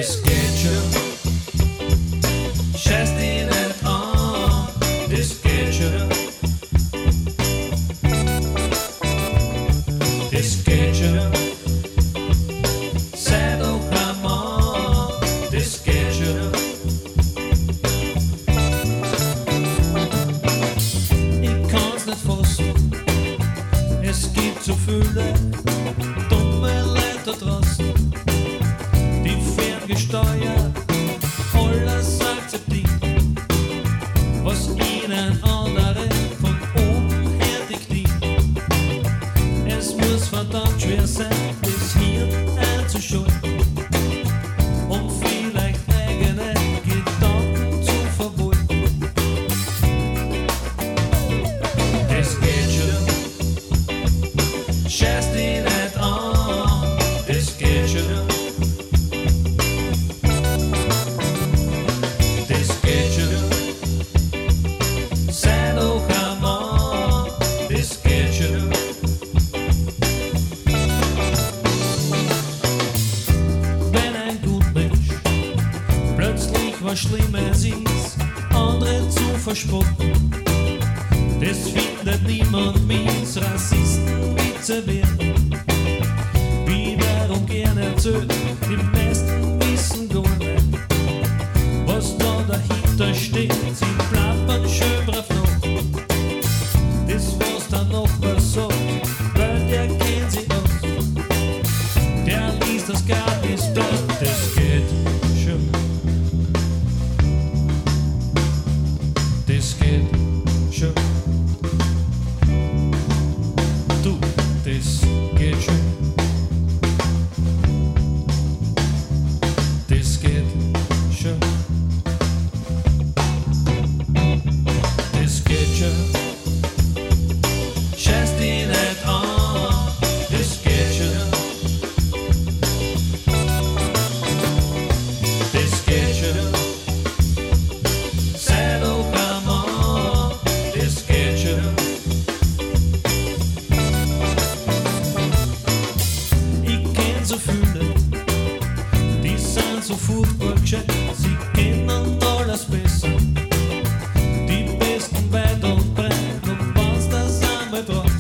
das geht schon. Scheiß dich nicht an, das geht schon. Das geht schon. Sei doch ein Mann, das geht schon. Ich kann's nicht fassen, es gibt so viele dumme Leute da draußen, die ferngesteuert alles akzeptieren, was ihnen andere von oben her diktieren. Es muss verdammt schwer sein, das Hirn einzuschalten, um vielleicht eigene Gedanken zu verwalten. Das geht schon, scheiß dich nicht an, das geht schon. Das geht schon, sei doch ein Mann, das geht schon. Wenn ein Gutmensch plötzlich was Schlimmes ist, andere zu verspotten, das findet niemand mies, Rassisten Witze werden. Wiederum gerne erzählt, die meisten wissen gar nicht, was da dahinter steht. Sie plappern schön brav nach, das was der Nachbar sagt, weil der kennt sie aus. Der liest das Gratisblatt, das geht schon. Das geht schon. Du, das geht schon. Das geht schon. Das geht schon. Scheiß dich nicht an, das geht schon. Das geht schon. Sei doch ein Mann, das geht schon. Ich kenn so viele, die sind so furchtbar gescheit, sie kennen alles besser. Die besten weit und breit, und wenn's das einmal drauf